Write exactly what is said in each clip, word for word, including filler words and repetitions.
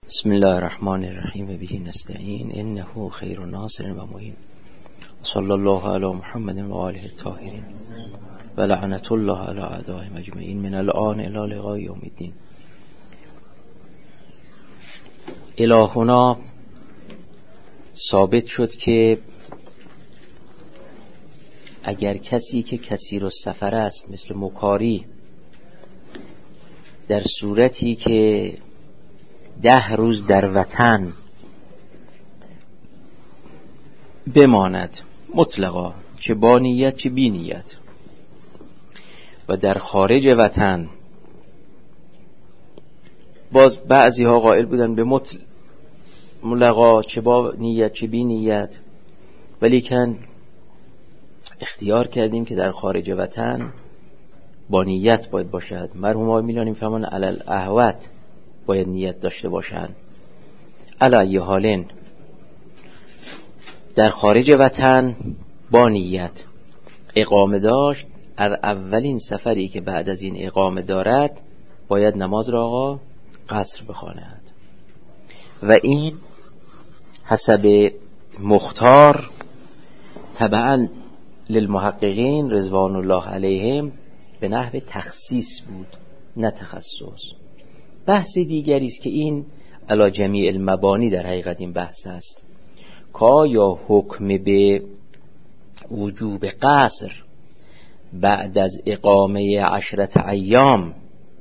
بسم الله الرحمن الرحیم و به نستعین انه خیر ناصر و معین صلی الله علی محمد و آله الطاهرین و لعنت الله علی اعدائهم اجمعین من الان الی لقاء یوم الدین. الهنا ثابت شد که اگر کسی که کثیر السفر است مثل مکاری در صورتی که ده روز در وطن بماند مطلقا، چه با نیت چه بی نیت، و در خارج وطن باز بعضی ها قائل بودن به مطلقا چه با نیت چه بی نیت، ولیکن اختیار کردیم که در خارج وطن با نیت باید باشد. مرحوم ها میلانی فهمان علل احوت باید نیت داشته باشند. علی حالن در خارج وطن با نیت اقامه داشت، در اولین سفری که بعد از این اقامه دارد باید نماز را آقا قصر بخواند و این حسب مختار تبعا للمحققین رضوان الله علیهم به نحو تخصیص بود نه تخصص. بحث دیگری است که این علی جمیع المبانی در حقیقت این بحث است که یا حکم به وجوب قصر بعد از اقامه عشرت ایام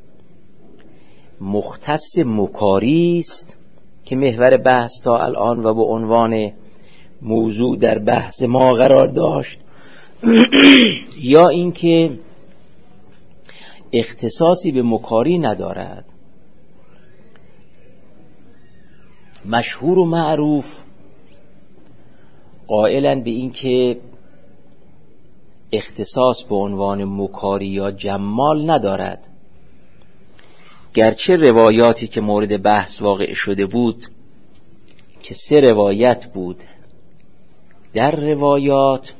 مختص مکاری است که محور بحث تا الان و به عنوان موضوع در بحث ما قرار داشت، یا اینکه اختصاصی به مکاری ندارد. مشهور و معروف قائلن به این که اختصاص به عنوان مکاری یا جمال ندارد، گرچه روایاتی که مورد بحث واقع شده بود که سه روایت بود، در روایات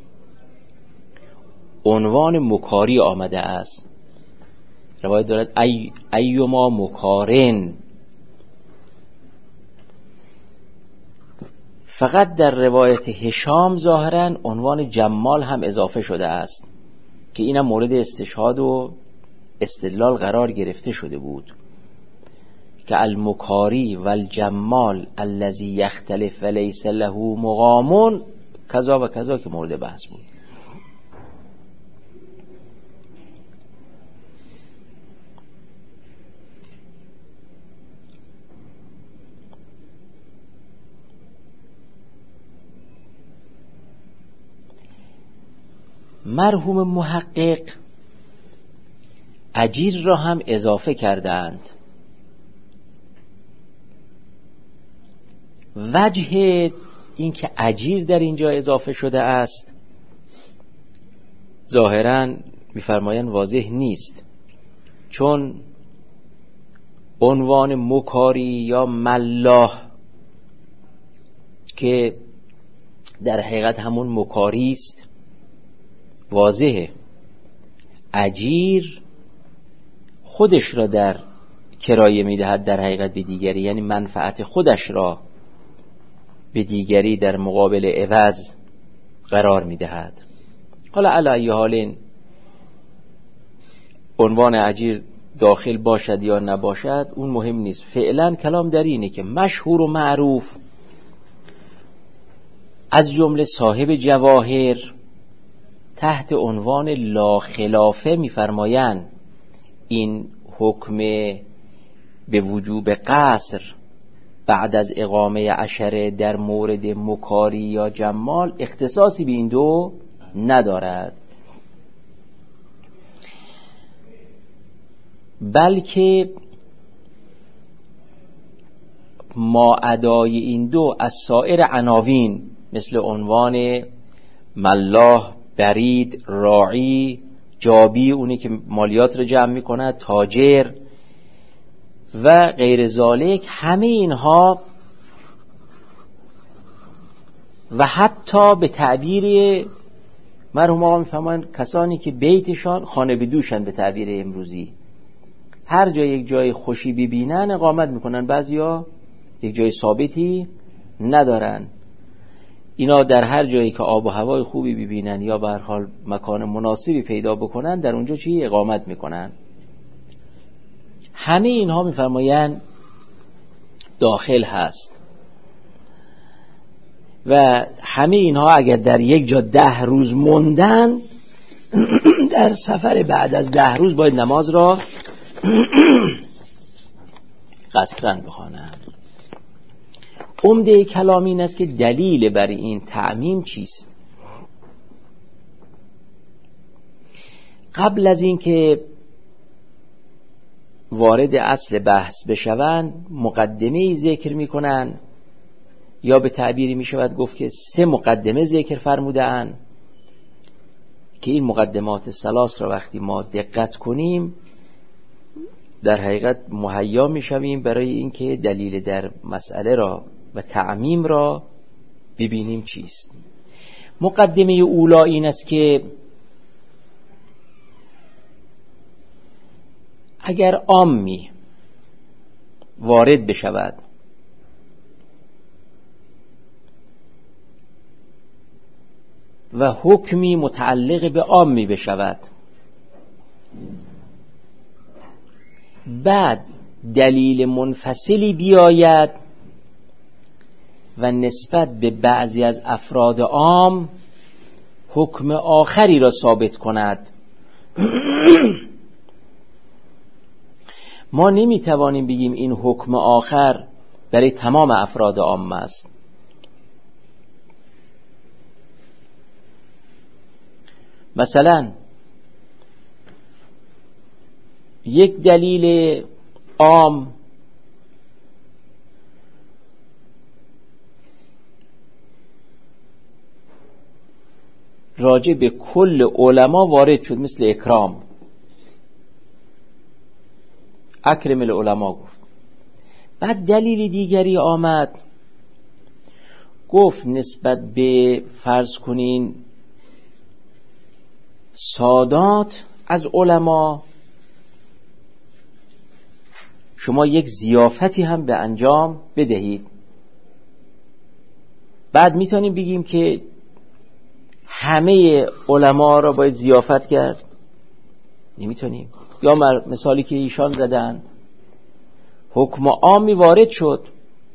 عنوان مکاری آمده است. روایت دارد ای ایما مکارن، فقط در روایت هشام ظاهرا عنوان جمال هم اضافه شده است که اینم مورد استشهاد و استدلال قرار گرفته شده بود که المکاری و الجمال الذی یختلف و لیس له مقام کذا و کذا که مورد بحث بود. مرحوم محقق اجیر را هم اضافه کردند. وجه این که اجیر در اینجا اضافه شده است ظاهراً می‌فرمایند واضح نیست، چون عنوان مکاری یا ملاح که در حقیقت همون مکاری است واضحه. اجیر خودش را در کرایه میدهد در حقیقت به دیگری، یعنی منفعت خودش را به دیگری در مقابل عوض قرار میدهد. حالا علی حالین عنوان اجیر داخل باشد یا نباشد اون مهم نیست. فعلا کلام در اینه که مشهور و معروف از جمله صاحب جواهر تحت عنوان لا خلافه می‌فرمایند این حکم به وجوب قصر بعد از اقامه عشره در مورد مکاری یا جمال اختصاصی به این دو ندارد، بلکه ما ادای این دو از سایر عناوین مثل عنوان ملاح، برید، راعی، جابی اونی که مالیات رو جمع میکنه، تاجر و غیر ذالک، همه اینها و حتی به تعبیر مرحوم آقا میفهمن کسانی که بیتشان خانه بدوشن به تعبیر امروزی، هر جا یک جای خوشی ببینن اقامت میکنن. بعضیا یک جای ثابتی ندارن. اینا در هر جایی که آب و هوای خوبی ببینن یا به هر حال مکان مناسبی پیدا بکنن در اونجا چی اقامت میکنن. همه اینها میفرمایند داخل هست و همه اینها اگر در یک جا ده روز موندن در سفر بعد از ده روز باید نماز را قصرن بخوانند. عمده کلام این است که دلیل بر این تعمیم چیست. قبل از این که وارد اصل بحث بشوند مقدمه ذکر میکنن، یا به تعبیری می شود گفت که سه مقدمه ذکر فرمودن که این مقدمات ثلاث را وقتی ما دقت کنیم در حقیقت مهیا می شویم برای اینکه دلیل در مسئله را و تعمیم را ببینیم چیست. مقدمه اولا این است که اگر عامی وارد بشود و حکمی متعلق به عامی بشود، بعد دلیل منفصلی بیاید و نسبت به بعضی از افراد عام حکم آخری را ثابت کند، ما نمیتوانیم بگیم این حکم آخر برای تمام افراد عام است. مثلا یک دلیل عام راجع به کل علما وارد شد، مثل اکرام، اکرم العلماء گفت. بعد دلیل دیگری آمد گفت نسبت به فرض کنین سادات از علما شما یک ضیافتی هم به انجام بدهید. بعد میتونیم بگیم که همه علما را باید ضیافت کرد؟ نمیتونیم. یا مثالی که ایشان زدن حکم عامی وارد شد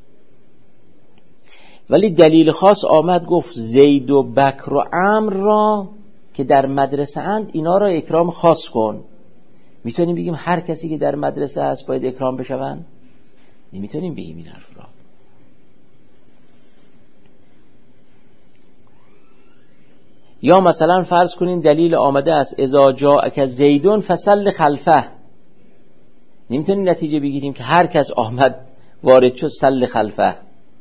ولی دلیل خاص آمد گفت زید و بکر و عمرو را که در مدرسه اند اینا را اکرام خاص کن. میتونیم بگیم هر کسی که در مدرسه است باید اکرام بشوند؟ نمیتونیم بگیم این حرف را. یا مثلا فرض کنین دلیل آمده است اذا جاءک زیدون فصل خلفه، نمیتونیم نتیجه بگیریم که هر کس آمد وارد شد صل خلفه.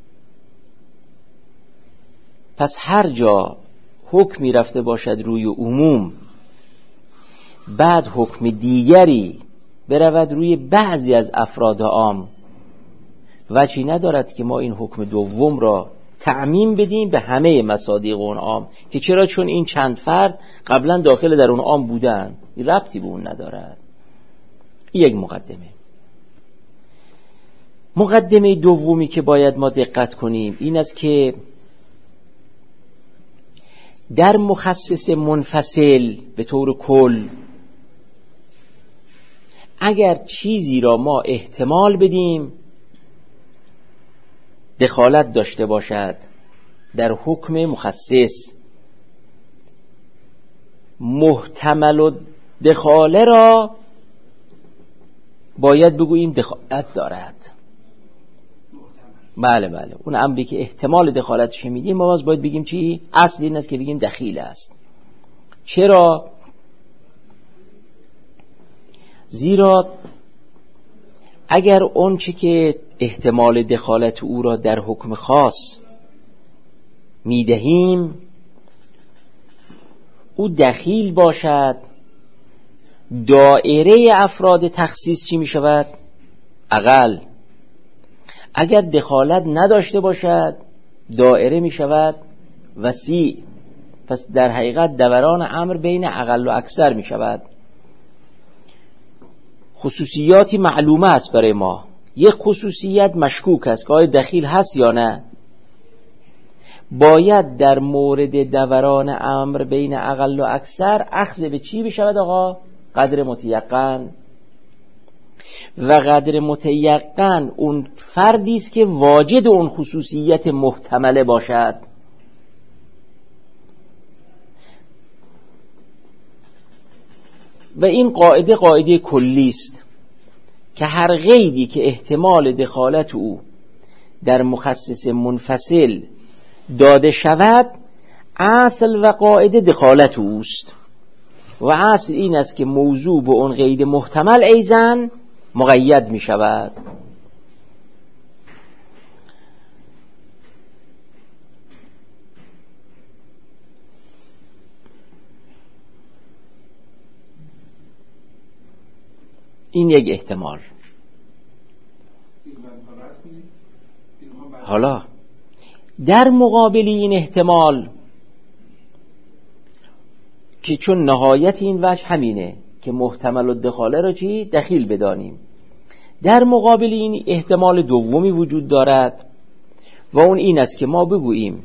پس هر جا حکمی رفته باشد روی عموم بعد حکم دیگری برود روی بعضی از افراد عام، وجهی ندارد که ما این حکم دوم را تعمیم بدیم به همه مصادیق اون عام، که چرا؟ چون این چند فرد قبلا داخل در اون عام بودن، این ربطی به اون ندارد. این یک مقدمه. مقدمه دومی که باید ما دقت کنیم این است که در مخصص منفصل به طور کل اگر چیزی را ما احتمال بدیم دخالت داشته باشد در حکم مخصص، محتمل و دخاله را باید بگوییم دخالت دارد. بله بله اون امری که احتمال دخالتش میدیم ما باید بگیم چی؟ اصل این است که بگیم دخیل است. چرا؟ زیرا اگر اون چی که احتمال دخالت او را در حکم خاص میدهیم او دخیل باشد، دائره افراد تخصیص چی می شود؟ اقل. اگر دخالت نداشته باشد دائره می شود وسیع. پس در حقیقت دوران امر بین اقل و اکثر می شود. خصوصیاتی معلومه است برای ما. یک خصوصیت مشکوک است که آیا دخیل هست یا نه، باید در مورد دوران امر بین اقل و اکثر اخذ به چی بشود آقا؟ قدر متیقن. و قدر متیقن اون فردی است که واجد اون خصوصیت محتمله باشد. و این قاعده قاعده کلی است که هر قیدی که احتمال دخالت او در مخصص منفصل داده شود، اصل و قاعده دخالت اوست و اصل این است که موضوع به اون قید محتمل ایزن مقید می شود. این یک احتمال. حالا در مقابل این احتمال که چون نهایت این وجه همینه که محتمل الدخاله را چی؟ دخیل بدانیم، در مقابل این احتمال دومی وجود دارد و اون این است که ما بگوییم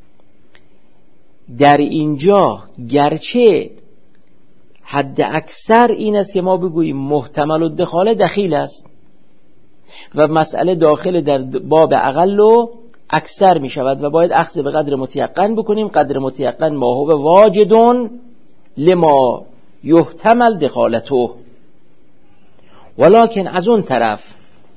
در اینجا گرچه حد اکثر این است که ما بگوییم محتمل الدخاله دخیل است و مسئله داخل در باب اقل و اکثر می شود و باید اخذ به قدر متیقن بکنیم. قدر متیقن ما هو واجدون لما یحتمل دخالته. ولکن از اون طرف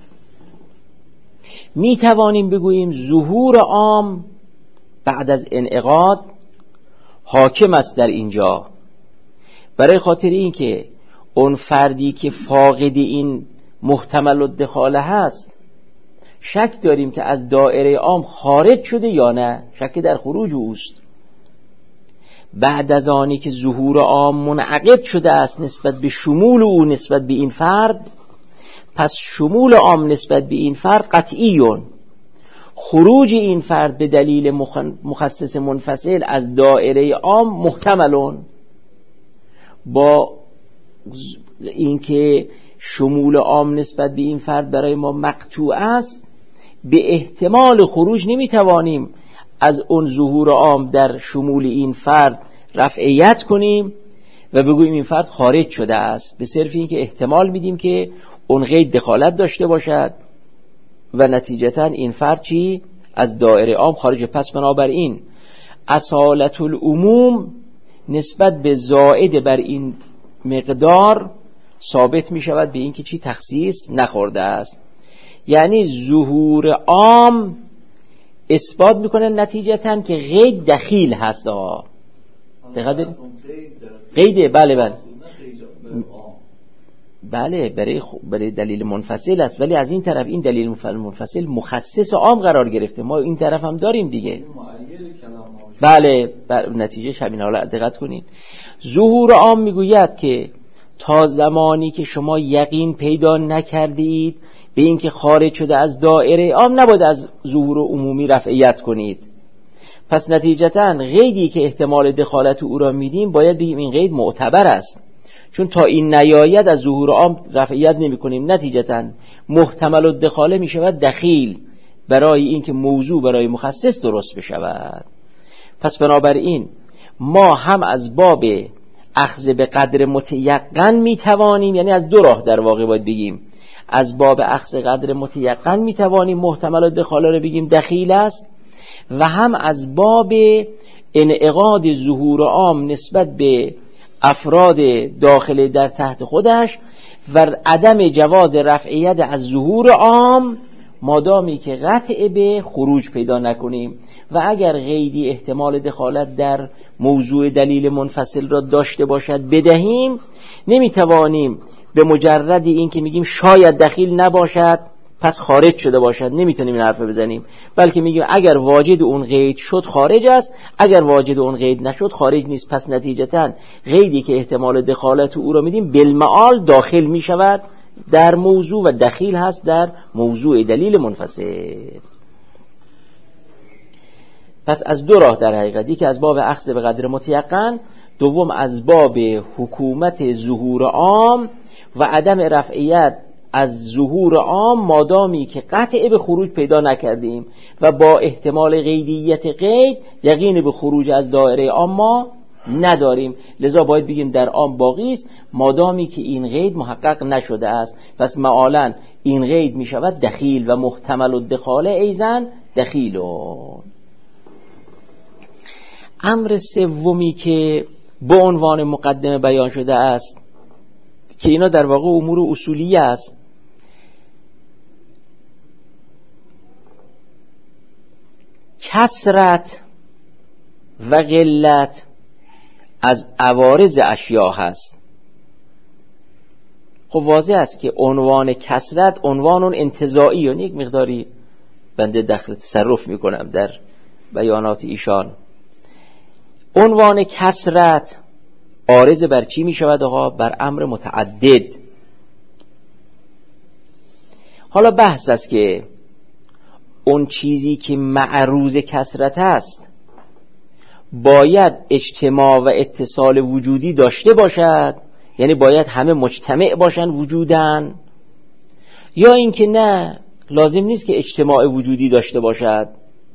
می توانیم بگوییم ظهور عام بعد از انعقاد حاکم است در اینجا، برای خاطر این که اون فردی که فاقد این محتمل الدخاله هست شک داریم که از دایره عام خارج شده یا نه، شک در خروج اوست. بعد از آنی که ظهور عام منعقد شده است نسبت به شمول او نسبت به این فرد، پس شمول عام نسبت به این فرد قطعیون، خروج این فرد به دلیل مخصص منفصل از دایره عام محتملون. با اینکه شمول عام نسبت به این فرد برای ما مقطوع است، به احتمال خروج نمیتوانیم از اون ظهور عام در شمول این فرد رفعیت کنیم و بگوییم این فرد خارج شده است، به صرف این که احتمال میدیم که اون قید دخالت داشته باشد و نتیجتا این فرد چی؟ از دایره عام خارج. پس بنابراین اصالت العموم نسبت به زائد بر این مقدار ثابت می شود به این که چی؟ تخصیص نخورده است. یعنی ظهور عام اثبات میکنه نتیجتا که قید دخیل هست. آه دقیقه قیده، بله بله بله برای, برای دلیل منفصل است، ولی از این طرف این دلیل منفصل مخصص عام قرار گرفته، ما این طرف هم داریم دیگه. بله نتیجه شبیه. حالا دقت کنین، ظهور عام میگوید که تا زمانی که شما یقین پیدا نکرده اید به این که خارج شده از دایره عام نباید از ظهور عمومی رفعیت کنید. پس نتیجتا قیدی که احتمال دخالت او را میدیم باید بگیم این قید معتبر است، چون تا این نیاید از ظهور عام رفعیت نمی کنیم. نتیجتا محتمل الدخاله می شود دخیل برای اینکه موضوع برای مخصص درست بشود. پس بنابراین ما هم از باب اخذ به قدر متیقن می توانیم، یعنی از دو راه در واقع باید بگیم، از باب اخذ قدر متیقن می توانیم محتمل الدخاله را بگیم دخیل است، و هم از باب انعقاد ظهور عام نسبت به افراد داخل در تحت خودش و عدم جواز رفعیت از ظهور عام مادامی که قطع به خروج پیدا نکنیم. و اگر قیدی احتمال دخالت در موضوع دلیل منفصل را داشته باشد بدهیم، نمیتوانیم به مجرد این که میگیم شاید دخیل نباشد پس خارج شده باشد نمیتونیم این حرف بزنیم، بلکه میگیم اگر واجد اون قید شد خارج است، اگر واجد اون قید نشد خارج نیست. پس نتیجتا قیدی که احتمال دخالت او را میدیم بالمعال داخل میشود در موضوع و دخیل هست در موضوع دلیل منفصل. پس از دو راه در حقیقتی که از باب اخذ به قدر متیقن، دوم از باب حکومت ظهور عام و عدم رفعیت از ظهور عام مادامی که قطع به خروج پیدا نکردیم و با احتمال غیبیت قید یقین به خروج از دایره عام ما نداریم، لذا باید بگیم در عام باقی است مادامی که این قید محقق نشده است. پس معالاً این قید می شود دخیل و محتمل الدخاله ایزن دخیلون. امر سومی که به عنوان مقدمه بیان شده است که اینا در واقع امور اصولی است، کثرت و قلت از عوارض اشیاء هست. خب واضح است که عنوان کثرت عنوان اون انتزاعی و یک مقداری بنده دخل تصرف میکنم در بیانات ایشان. عنوان کثرت عارض بر چی می شود آقا؟ بر امر متعدد. حالا بحث است که اون چیزی که معروض کثرت است باید اجتماع و اتصال وجودی داشته باشد، یعنی باید همه مجتمع باشن وجودن، یا اینکه نه لازم نیست که اجتماع وجودی داشته باشد.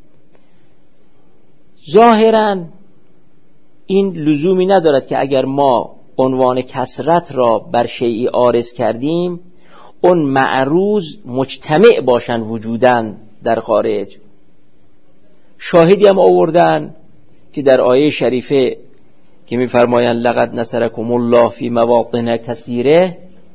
ظاهراً این لزومی ندارد که اگر ما عنوان کثرت را بر شیئی عارض کردیم اون معروض مجتمع باشن وجودن در خارج. شاهدی هم آوردن که در آیه شریفه که می‌فرمایند لقد نصرکم الله فی مواطن کثیره،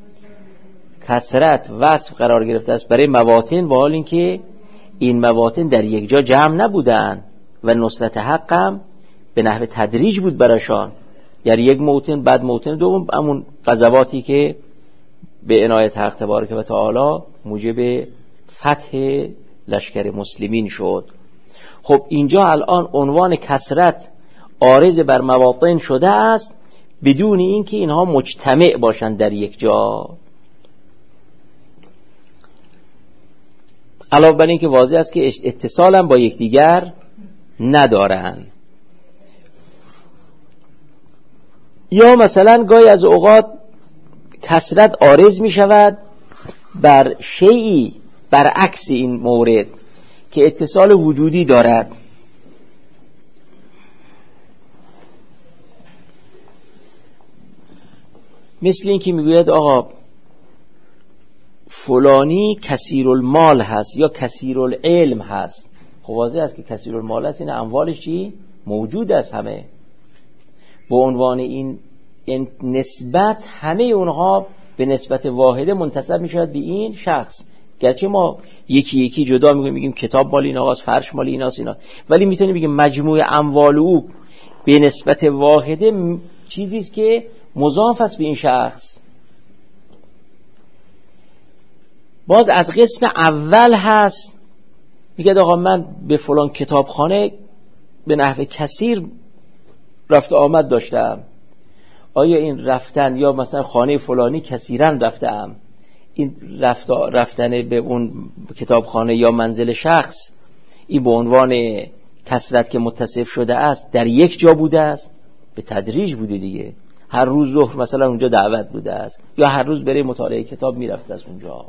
کثرت وصف قرار گرفته است برای مواطن، و حال اینکه این مواطن در یک جا جمع نبودن و نصرت حق هم به نحو تدریج بود براشان، یعنی یک موطن بعد موطن دوم، همون غزواتی که به عنایت حق تبارک و تعالی موجب فتح لشکر مسلمین شد. خب اینجا الان عنوان کثرت عارض بر مواطن شده است بدون اینکه اینها مجتمع باشند در یک جا. علاوه بر این که واضح است که اتصال هم با یکدیگر ندارند. یا مثلا گاهی از اوقات کثرت عارض می شود بر شیئی برعکس این مورد که اتصال وجودی دارد. مثل این که میگوید آقا فلانی کثیر المال هست یا کثیر العلم هست. خب واضح است که کثیر المال هست، این اموالش چی؟ موجود است همه. به عنوان این نسبت همه اونها به نسبت واحده منتسب می شود به این شخص، گرچه ما یکی یکی جدا میگیم میگیم کتاب مال این آقاست، فرش مال ایناست اینا، ولی میتونیم بگیم مجموع اموال او به نسبت واحده چیزی است که مضاف است به این شخص. باز از قسم اول هست، میگه آقا من به فلان کتابخانه به نحو کثیر رفت آمد داشتم. آیا این رفتن یا مثلا خانه فلانی کثیرا رفتم، این رفت رفتن به اون کتابخانه یا منزل شخص این به عنوان کثرت که متصف شده است در یک جا بوده است؟ به تدریج بوده دیگه. هر روز ظهر مثلا اونجا دعوت بوده است یا هر روز برای مطالعه کتاب میرفت از اونجا.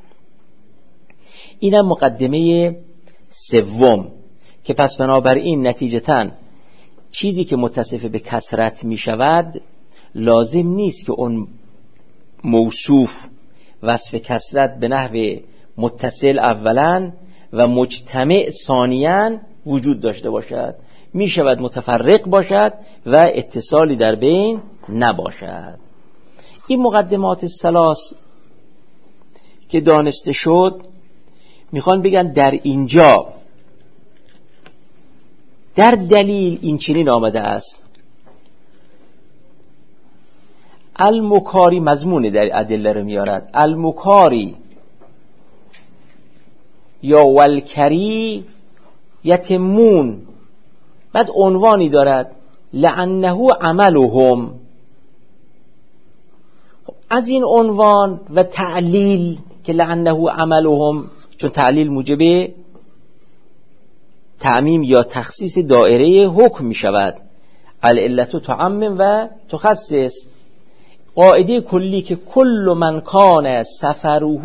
اینم مقدمه سوم که پس بنابراین نتیجتاً چیزی که متصف به کثرت می شود لازم نیست که اون موصوف وصف کثرت به نحو متصل اولا و مجتمع ثانیاً وجود داشته باشد، می شود متفرق باشد و اتصالی در بین نباشد. این مقدمات ثلاث که دانسته شد میخوان بگن در اینجا در دلیل این چنین آمده است. المکاری مضمون در ادله رو میارد، المکاری یا والکری یتمون، بعد عنوانی دارد لعنه عملهم. از این عنوان و تعلیل که لعنه عملهم، چون تعلیل موجب تعمیم یا تخصیص دائره حکم می شود، العلت تعمم و تخصص، قاعده کلی که کل من کان سفره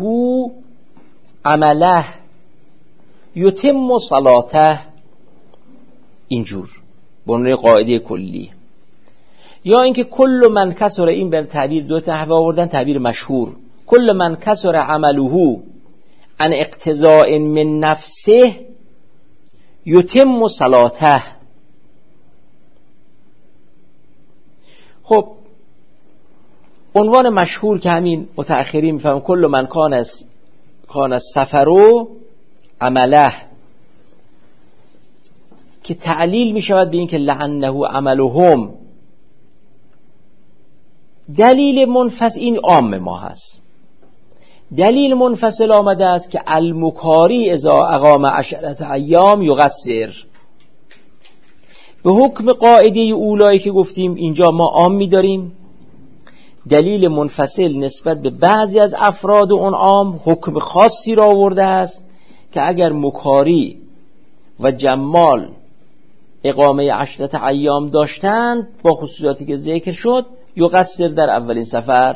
عمله یتم صلاته، اینجور بنای قاعده کلی. یا اینکه کل من کسر، این به تعبیر دو نحوه آوردن، تعبیر مشهور، کل من کسر عمله عن اقتضاء من نفسه یتم صلاته. خب عنوان مشهور که همین متأخرین میفهمن کل من کان از کان از سفرو عمله، که تعلیل میشود به این که لعنه عملهم. دلیل منفصل این عام ما هست. دلیل منفصل آمده است که المکاری اذا اقام عشرت ایام یقصر. به حکم قاعده اولایی که گفتیم اینجا ما عام می‌داریم، دلیل منفصل نسبت به بعضی از افراد اون عام حکم خاصی را آورده است که اگر مکاری و جمال اقامه عشرت ایام داشتند با خصوصیاتی که ذکر شد یقصر در اولین سفر.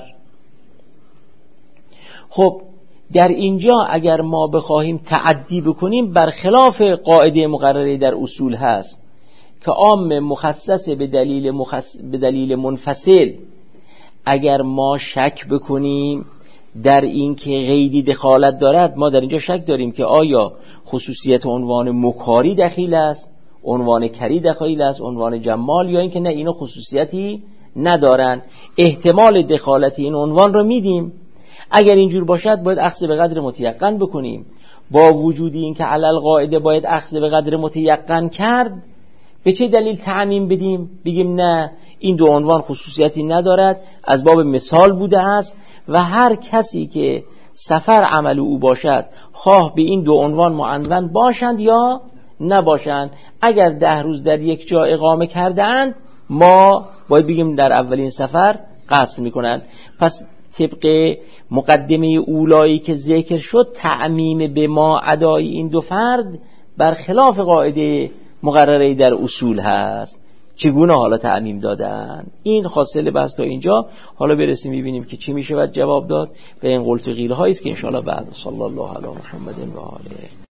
خب در اینجا اگر ما بخواهیم تعدی بکنیم برخلاف قاعده مقرره در اصول هست که عام مخصص به دلیل مخص... به دلیل منفصل. اگر ما شک بکنیم در این که قیدی دخالت دارد، ما در اینجا شک داریم که آیا خصوصیت عنوان مکاری دخیل است، عنوان کری دخیل است، عنوان جمال، یا اینکه نه اینا خصوصیتی ندارن. احتمال دخالت این عنوان رو میدیم. اگر اینجور باشد باید اخذ به قدر متیقن بکنیم. با وجودی این که علل قاعده باید اخذ به قدر متیقن کرد، به چه دلیل تعمیم بدیم؟ بگیم نه این دو عنوان خصوصیتی ندارد، از باب مثال بوده است و هر کسی که سفر عمل او باشد خواه به این دو عنوان معنون باشند یا نباشند، اگر ده روز در یک جا اقامه کردند ما باید بگیم در اولین سفر قصر میکنند. پس طبق مقدمه اولایی که ذکر شد تعمیم به ما ادای این دو فرد برخلاف قاعده مقرره در اصول هست. چگونه حالا تعمیم دادن؟ این حاصل بحث تا اینجا. حالا برسیم میبینیم که چی میشه باید جواب داد و این قلت و قیل هایی است که انشاءالله بعد. صلی الله علی محمد و آله.